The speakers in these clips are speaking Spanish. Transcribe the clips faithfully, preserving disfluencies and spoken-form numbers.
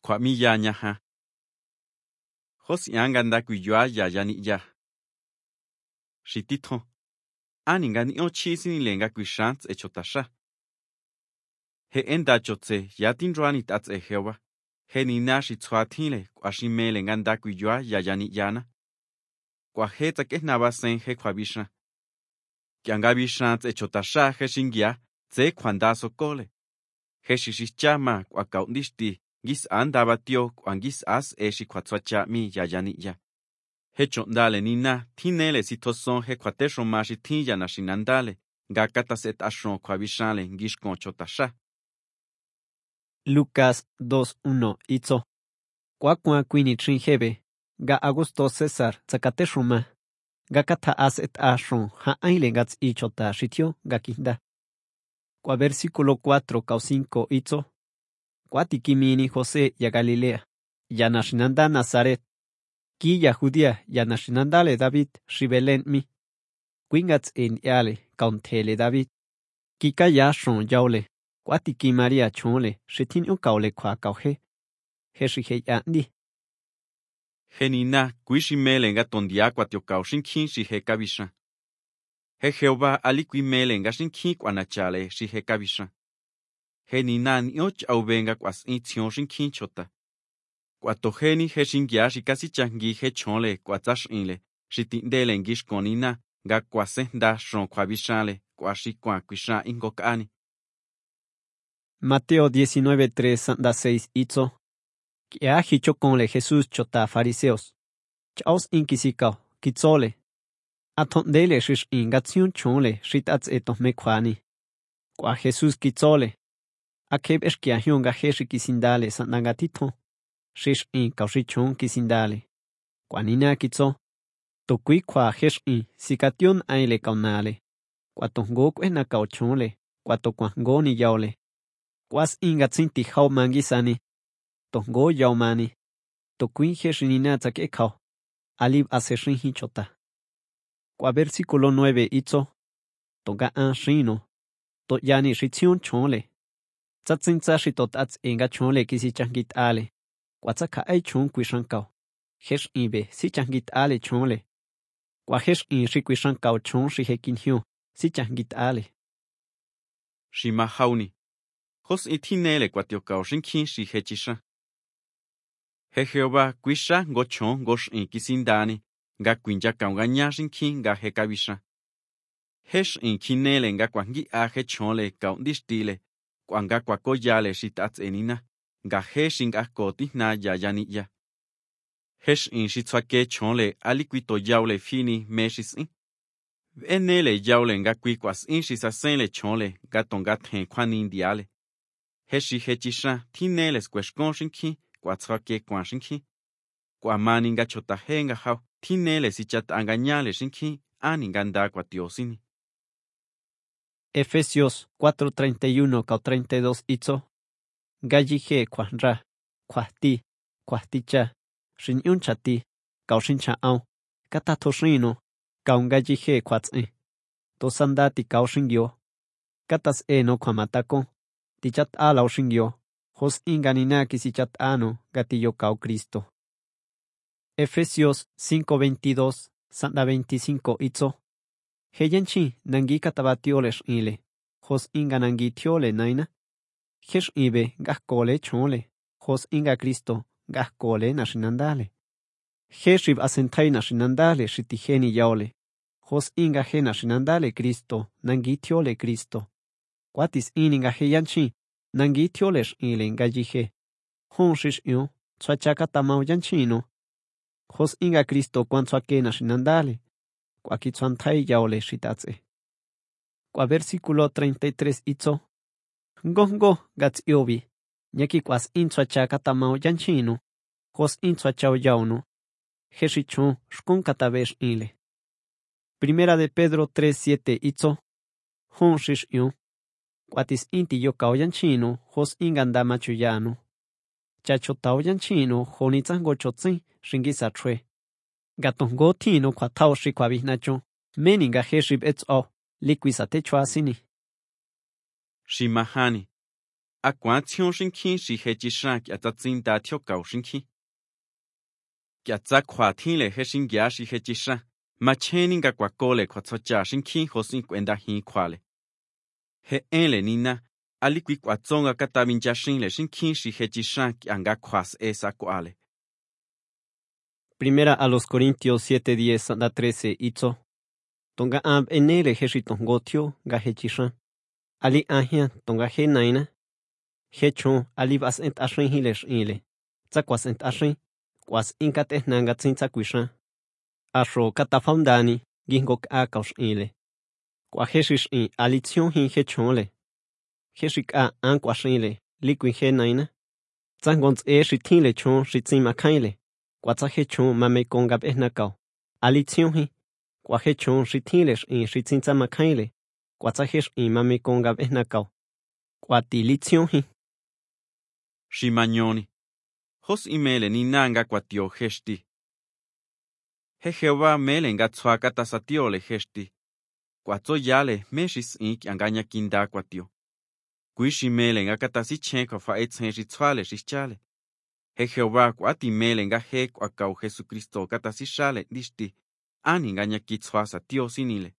kwa mi ya nya ha. Hos yanga nda kuyua ya ya ni ya. Shitito. Ani nga ni ochisi ni lenga kuishants e chotasha. He enda chotse ya tinruani tats e hewa. He ni nashi tsuatile kwa shimele nga nda kuyua ya ya ni yana. Kwa he take nabasen he kwa bisha. Kianga bishants e chotasha he shingia tse kwanda sokole. He shishichama kwa kaundishti gis anda batio kwa gis as e shikwatsacha mi ya ya ni ya. He chondale nina tinele sitoson he kwatesho mashi tinya na shinandale ga kataset ashon kwa bishale ngishkon chotasha. Lucas dos uno itzo. Kwa kwa kwini trinhebe ga Augusto César tsakateshuma ga kata as et ashon ha aile gats ichota shitio ga kinda. Kwa versículo cuatro cau cinco itzo. Kwa tikimini José ya Galilea ya nashinanda Nazaret. Ki ya Judía ya nashinandale David shibelen mi. Quingats en yale kauntele David. Kika ya shon yaule. Kwatiki Maria chonle shitin un kaule kwa kauhe. Heshi ya ndi. Henina kuishimele nga tondia kwa tio kaushin kin shi he kabisha. He Jehová aliquimele nga shinkin kwa nachale shi he kabisha. Henina ni och au venga kwas intion shinkin chota. Kwa toheni he shingia shi kasi changi he chonle kwa tash inle. Shitindele ngish konina nga kwa senda shon kwa bishale kwa shi kwa kwisha ingokani. Mateo diecinueve tres a seis itzo. Que ha hicho conle Jesús chota fariseos. Chaos inquisikao, kitzole. Atondele shish ingatsiun chonle shitats etos mekwani. Kwa Jesús kitzole. Akeb eskia hyonga heshi kisindale sandangatito. Shish in kaushichon kisindale. Kwa nina kitzo. Tokui kwa hesh in sikation aile kaunale. Kwa tongo kwena kauchonle. Kwa tokwango ni yaule. Kwas ingatsinti hau mangisani. Tongo yaumani. Tokui heshinina takekao. Alib aseshin hichota. Kwa versículo nueve itzo. Toga an shino. To yani shitsiun chonle. Tsatsinza shitotats inga chonle kisi changit ale. Kwa tsaka ay chon kwishankao. Hesh inbe si changit ale chonle. Kwa hesh in shi kwishankao chon shi hekinhyo. Si changit ale. Shima hauni. Hos itinele kwa tio kaushin kin shi hechisha. He Jehová kwisha ngochon gosh in kisindani. Nga kwinja kaunganyashin kin nga hekabisha. Hesh in kinele nga kwangi ahe chonle kaundishtile. Kwanga kwa koyale shitats enina. Nga heshin nga koti na yayani ya. Hesh in shitswake chonle aliquito yaule fini meshis in. Venele yaule nga kwikwas in shisasenle chonle gatonga ten kwanindiale. Heshi hechisha tinele squeshkonshin ki kwatswake kwanshin ki. Kwa mani nga chotahe nga hau tinele sichat anganyale shinki ani nganda kwa tiosini. Efesios cuatro treinta y uno cau treinta y dos itzo. Gallije kwa ra, kwa ti, kwa ticha, shin yun chati, cau shin cha au, kata toshino, cau gallije kwa tse. To sandati cau shin yo. Katas eno kwa matako, tichat ala shin yo, hos inganina kisichat ano, gatillo cau Cristo. Efesios cinco veintidós, sanda veinticinco itzo. Heyenchi nangi katabatioles ile, hos inga nangi tiole naina. Hesh ibe gahkole chole, hos inga Cristo gahkole nashinandale. Heshib asentai nashinandale shitiheni yaole, hos inga he nashinandale Cristo nangi tiole Cristo. Quatis ininga heyanchi nangi tioles ile ngajihe. Honshish yo, tsachaka tamau yanchino. Hos inga Cristo kwantsake nashinandale. Kwa kitsuantai yaole shitatse. Kwa versículo treinta y tres itzo. Ngongo gats iobi. Nyaki kwas intsua katamao yanchino. Hos intsua chao yauno. Heshichon shkon katabesh ile. Primera de Pedro tres siete itzo. Honshish yo. Kwatis inti yokao yanchino. Hos inganda machuyano. Chachotao yanchino. Honitzango chotzi. Shingisa chwe. Gatongo tino kwa tao shi kwa bihnacho. Meninga heshib etz o. Liquisa techua sini. Shimahani. A quán tion shin kin shi he chi shan kya ta tsin da thyo kaw shin kin. Kya tsa khwa thin le he shin gya shi he chi shan. Ma chen nga kwa ko le kwa tso cha shin kin ho sin kwenda hin khwa le. He en le nina, ali kui kwa tsonga kata min cha shin le shin kin shi he chi shan kya nga khwas esa kwa le. Primera a los Corintios siete diez da trece itzo. Tonga ab enele he shi tongo thyo ga he chi shan. Ali ahia tonga he naina. He chon ali vas ent ashin hi le shin. Tsa kwas ent ashin. Kwas inkat eh nanga tsin tsa kwishan. Asho kata faundani gingok a kaus ile. Kwa heshish in alitsion hin he chonle. Heshik a an kwa shinle, liquin he naina. Zangons e shitin le chon shitsin makaile. Kwa tsa he chon mame kongab eh nakao. Alitsion hin. Kwa he chon shitin le in shitsin tsa makaile. Kwa tsa hesh in mame kongab eh nakao. Kwa ti litsion hin. Shimanyoni. Hos imele ni nanga kwa tio heshti. He Jehová mele nga tswa kata sa tio le heshti. Kwa tso yale meshis ink anganya kinda kwa tio. Kuishi mele nga kata si chen kwa fa etsen shi tswa le shi chale. He Jehová kwa ti mele nga he kwa kau Jesucristo kata si shale dishti. Ani nganya ki tswa sa tio sinile.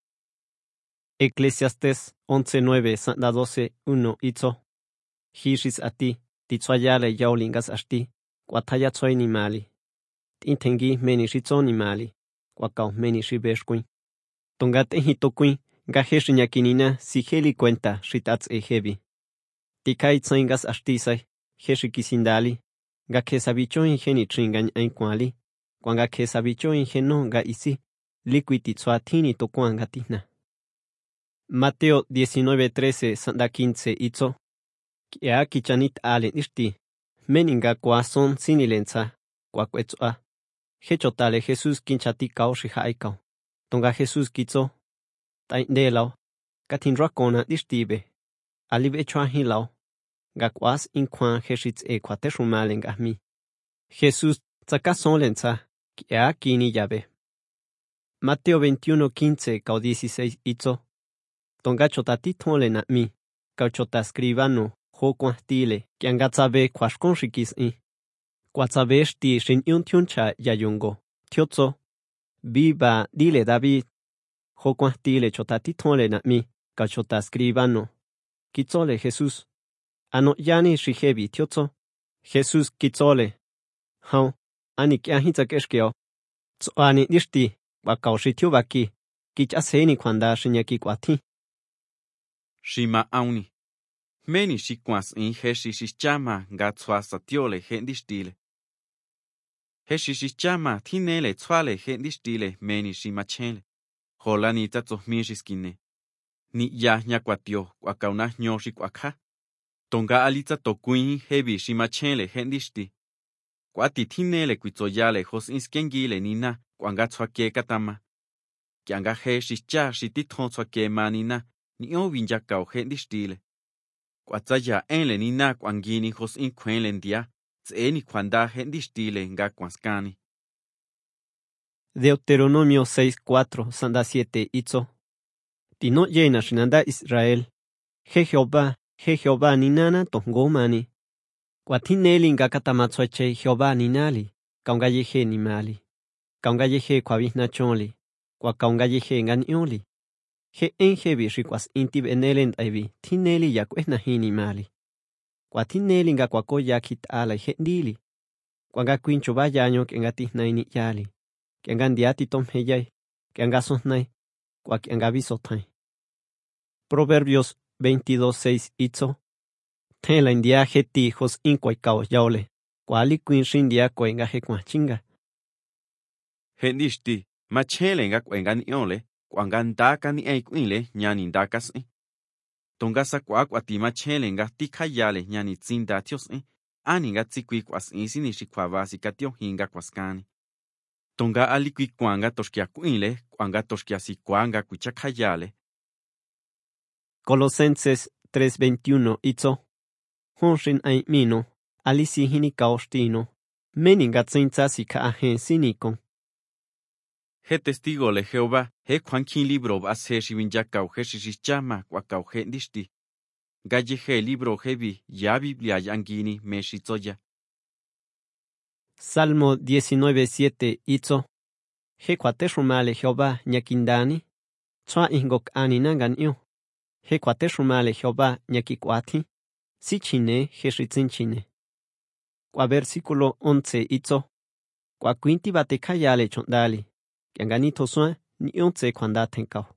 Eclesiastes once nueve da doce uno itzo. Hishis ati, ti tswa yale yaulingas ashti. Kwa taya tsoi ni mali. Tintengi meni shitso ni mali. Kwa kau meni shibeshkuin. Tongat ehitokuin, gahesh ñakinina si heli cuenta shitats ehebi. Tikai tsaingas ashtisai, heshikisindali, ga kesabicho ingeni tringan enquali, kwanga kesabicho ingeno ga isi, liquiti tsuatini tokuan gatina. Mateo diecinueve trece sanda quince itzo. Kia kichanit ale ishti, meninga kwason sinilenza, kwakwetsua. Hechotale Jesús kinchati kao shihaikao. Tonga Jesús kitso. Tai delao. Katin rakona dishtibe. Alibe chuahi lao. Gakwas inkwan heshitz e kwateshumalen gahmi. Jesús tsakason lenza. Kia kini yabe. Mateo veintiuno quince cao dieciséis itzo. Tonga chotati tonle na mi. Cao chota skribano. Ho kwastile. Kiangatsabe kwashkon shikis i. Kwatsabe shti shin yuntyuncha yayungo. Tiotso. Viva, dile David. Jokwan tile chotati tonle na mi, ka chota skribano. Kitzole Jesús. Ano yani shihebi tiotso. Jesús kitzole. Hau, ani kia hitzak eskeo. Tso ani dishti, wakao shityo baki. Kich aseni kwanda shinyaki kwati. Shima auni. Meni shikwans in heshi shishchama nga tswa satiole hendishtile. Heshi shishchama tinele tswale hendishtile meni shimachele. Hola ni tatso mieshiskine. Ni ya nyakwatio kwa kauna nyoshi kwa ka. Tonga alitza tokuin hebi shimachele hendishti. Kwa titinele kwitsoyale hos inskengile nina kwanga tswake katama. Kianga he shishcha shititon tswake manina ni ovinja kao hendishtile. Kwa tsaya enle nina kwangini hos inkwenle ndia. Tseni kwanda hendishtile nga kwanskani. Deuteronomio seis cuatro sanda siete itzo. Tino llena shinanda Israel. Je Jehová, je Jehová ninana tongomani. Kwatineli nga katamatswache Jehová ninali. Kaunga yehe ni mali. Kaunga yehe kwa vihna chonli. Kwa kaunga yehe nganioli. Je enjebi shikwas intib enelen aibi. Tineli yakwehna hini mali. Kwatineli nga kwako yakit ala hendili. Kwanga kwincho bayanyo kengati naini yali. Que angan diati tom heyay, que anga sonai, kwa que anga bisotai. Proverbios veintidós seis itzo. Tela india heti hos inkwai kao yaole, kwali quin shindia kwenga hekwa chinga. Hendishti, machele nga kwenga ni ole, kwanga ndaka ni eikwile nyani ndakas e. Tongasa kwa kwa ti machele nga tikayale nyani tsinda tios e, ani nga tsikwi kwas isi ni shikwa basi katio hinga kwaskani. Tonga alikwi kwanga toshkia kuile, kwanga toshkia si kwanga kuchakayale. Colosenses tres veintiuno itzo. Honshin ai mino, alisi hini kaostino, meninga tsinza si ka ahen sinikon. He testigo le Jehová, he kwankin libro base shivinjakau he shishichama kwakau he dishti. Galleje libro heavy ya Biblia yangini me shitsoya. Salmo diecinueve siete itzo. He kwateshumale Jehová nyakindani. Tsua ingok anina ganyo. He kwateshumale Jehová nyakikwati. Si chine he shitzinchine. Kwa versículo once itzo. Kwa quinti batekayale chondali. Kianganito sua ni once kwanda tenkao.